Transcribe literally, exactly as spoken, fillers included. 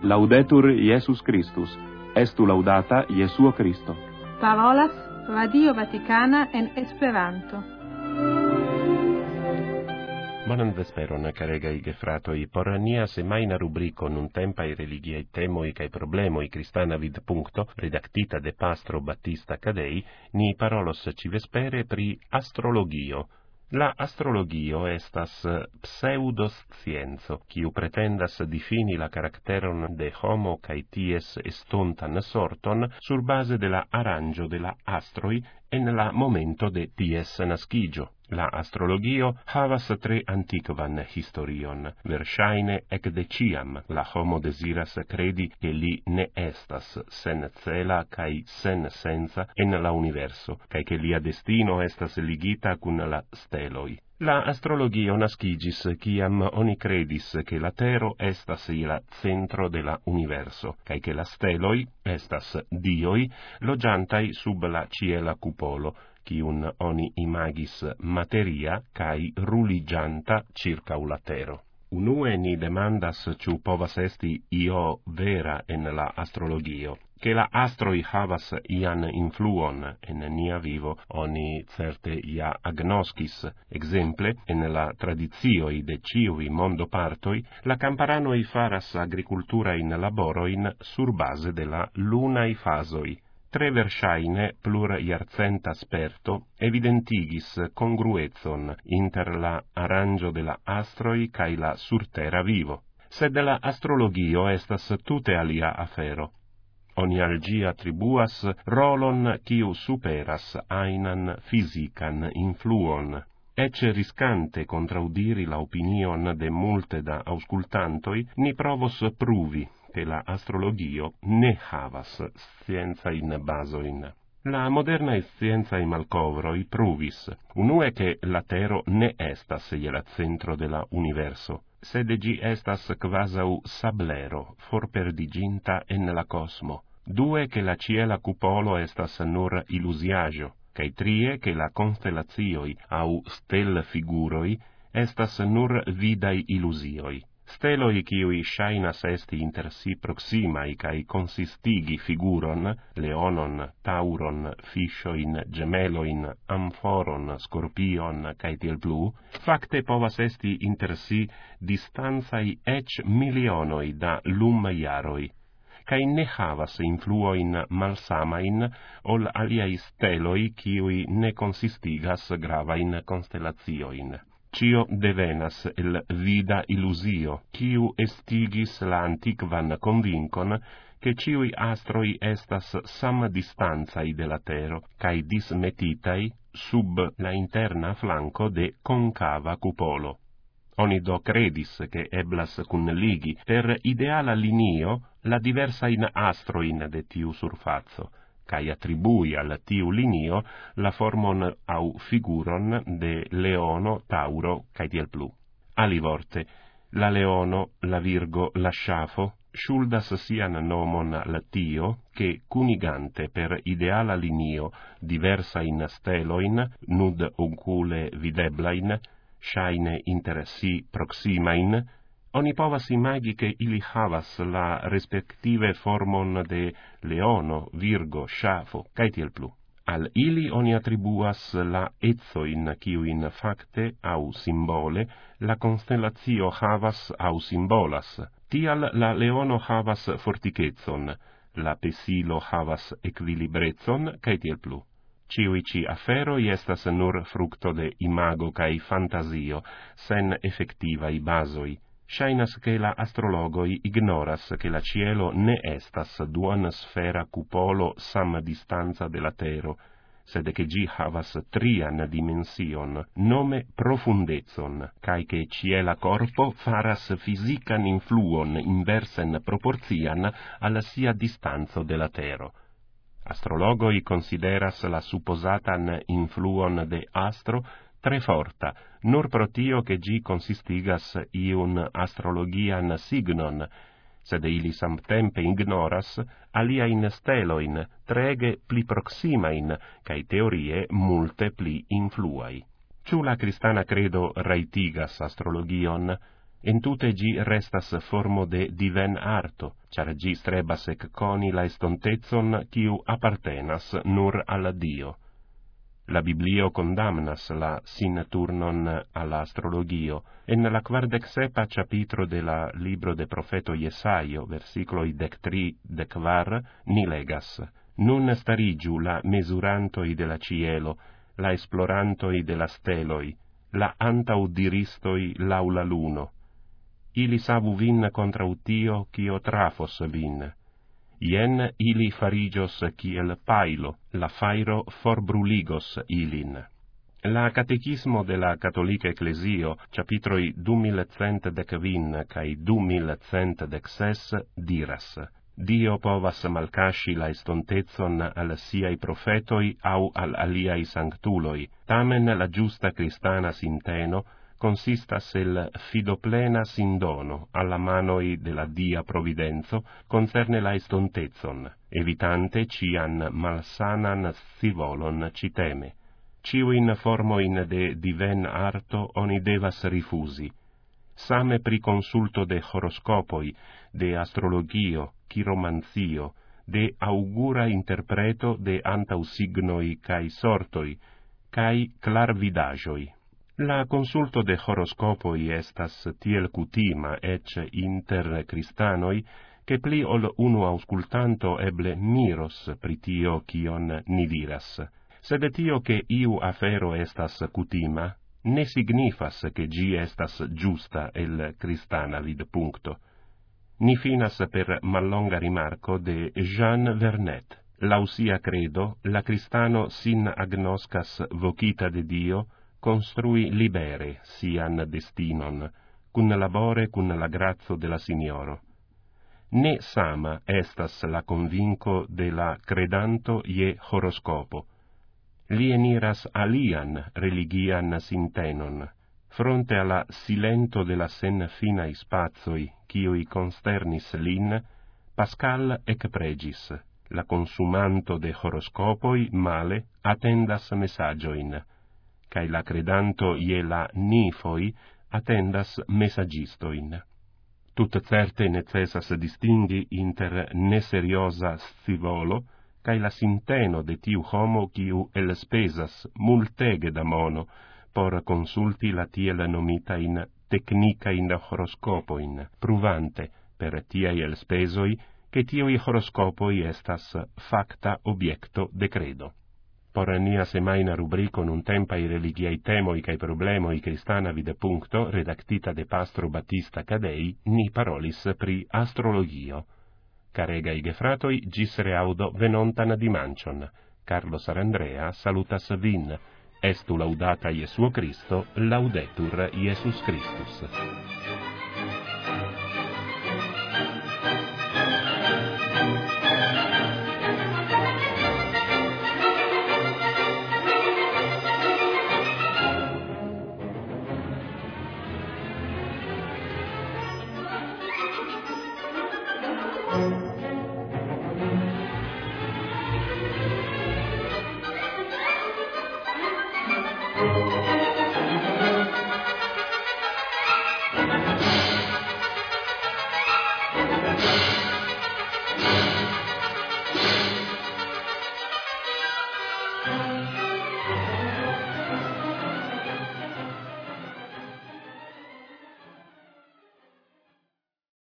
Laudetur Iesus Christus, estu laudata Jesuo Christo. Parolas Radio Vaticana en Esperanto. Bonan vesperon, caregaj gefratoj, por nia semajna rubriko nuntempaj religiaj temoj kaj problemoj kristana vidpunkto, redaktita de pastro Battista Cadei, ni parolos ĉi-vespere pri astrologio. La astrologio estas pseudoscienco, kiu pretendas difini la karakteron de homo kaj ties estontan sorton sur base de la aranĝo de la astroj en la momento de ties naskiĝo. La astrologio havas tre antikvan historion. Verŝajne ekde ĉiam la homo deziras kredi ke li ne estas sencela kaj sensenca en la universo, kaj ke lia destino estas ligita kun la steloj. La astrologio naskiĝis kiam oni kredis ke la tero estas la centro de la universo, kaj ke la steloj estas dioj loĝantaj sub la ĉiela kupolo, kiun oni imagis materia kaj ruliĝanta ĉirkaŭ la tero. Unue ni demandas ĉu povas esti io vera en la astrologio. Che la astroi havas ian influon en nia vivo, oni certe ja agnoskis. Exemple, en la tradizioi de ciui mondo partoi, la camparanoi faras agriculturain laboroin sur base de la lunai fasoi. Tre verŝajne plur jarcenta sperto evidentigis congruetson inter la aranĝo de la astroi kaj la surtera vivo. Sed la astrologio estas tute alia afero. Oni al ĝi atribuas rolon kiu superas ajnan fizikan influon. Ecce riscante contraudiri la opinion de multe da auscultantoi, ni provos pruvi che la astrologio ne havas scienzain basoin. La moderna scienzae malcovroi pruvis, unue che la tero ne estas je la centro de la universo, sed gi estas quasau sablero forperdiginta en la cosmo. Due che la ciela cupolo estas nur illusiaggio, cae trie che la constellazioi au stel figuroi estas nur vidai illusioi. Steloi kiui shainas esti inter si proximai cae consistigi figuron, leonon, tauron, fishoin, gemeloin, amphoron, scorpion, cae tiel plu, facte povas esti inter si distanzai ec milionoi da lum iaroi, cae ne havas influoin malsamain ol aliai steloi kiui ne consistigas gravain constellazioin. Cio devenas el vida illusio, kiu estigis la antiquan convincon che ciui astroi estas sam distanzai de la tero, cae dismetitai sub la interna flanco de concava cupolo. Oni do credis che eblas cun ligi per ideala linio la diversain astroin de tiu surfazo, cae attribui al tiu linio la formon au figuron de leono, tauro, cae tiel plu. Alivorte, la leono, la virgo, la scafo, shuldas sian nomon la tio, che cunigante per ideala linio diversain steloin, nud ocule videblain, shaine inter si proximain, oni povas imagi che ili havas la respektive formon de leono, virgo, scafo, cae tiel plu. Al ili oni attribuas la etzoin kiuin facte au simbole la constellatio havas au simbolas. Tial la leono havas forticetson, la pesilo havas equilibrezon, cae tiel plu. Ciui ci aferoi estas nur fructo de imago cae fantasio, sen effectivai basoi. Shainas che la astrologoi ignoras che la cielo ne estas duan sfera cupolo sam distanza de la tero, sed che gi havas trian dimension, nome profundezon, cae che ciela corpo faras fisican influon inversen proporcian alla sia distanzo de la tero. Astrologoi consideras la supposatan influon de astro tre forta, nur pro tio che gi consistigas iun astrologian signon, sed ili samtempe ignoras aliain steloin trege pli proximain, cae teorie multe pli influai. Ciù la cristana credo raitigas astrologion? En tute gi restas formo de diven arto, char gi strebas ec coni la estontezon quiu appartenas nur al Dio. La Biblio condamnas la sin turnon alla astrologio, en la quardec sepa capitro de la libro de profeto Jesaio, versicloi dec tri, dec var, ni legas: Nun starigiu la mesurantoi de la cielo, la esplorantoi de la steloi, la antaudiristoi laula luno. Ili savu vin contra utio, cio trafos vin. Ien ili farigios kiel pailo, la fairo forbruligos ilin. La catechismo de la Catholica Ecclesio, capitroi du mil cent dec vin cae du mil cent dec ses, diras: Dio povas malcasci la estontezon al siai profetoi au al aliai sanctuloi, tamen la giusta cristana sinteno consistas el fidoplena sindono alla manoi de la dia providenzo concerne la estontezon, evitante cian malsanan scivolon citeme. Ciuin formoin de diven arto oni devas rifusi. Same pri consulto de horoscopoi, de astrologio, chiromanzio, de augura interpreto de antausignoi cae sortoi, cae clarvidagioi. La consulto de horoscopoi estas tiel cutima ec inter cristanoi, che pli ol unu auscultanto eble miros pri tio cion ni diras. Sed tio che iu afero estas cutima, ne signifas che gi estas giusta el cristana vid puncto. Ni finas per mallonga rimarco de Jean Vernet. Lausia credo, la cristano sin agnoscas vocita de Dio, construi libere sian destinon, cun labore cun la grazzo de la Signoro. Ne sama estas la convinco de la credanto je horoscopo. Li eniras alian religian sintenon, fronte alla silento de la sen finai spazoi, quioi consternis lin, Pascal ec pregis: la consumanto de horoscopoi male attendas messagioin, cae la credanto ie la nifoi attendas messagistoin. Tut certe necessas distingui inter neseriosa scivolo cae la sinteno de tiu homo quiu elspesas multege da mono por consulti la tiel nomita in technica in horoscopoin, pruvante per tiai elspesoi che tioi horoscopoi estas facta obiecto de credo. Por nia semaina rubrico nun tempai religiai temoi cae problemoi cristana vide puncto, redactita de Pastro Battista Cadei, ni parolis pri astrologio. Caregai gefratoi, gis reaudo venontan dimancion. Carlo Sarandrea salutas vin. Estu laudata Iesuo Christo, laudetur Iesus Christus. Thank you.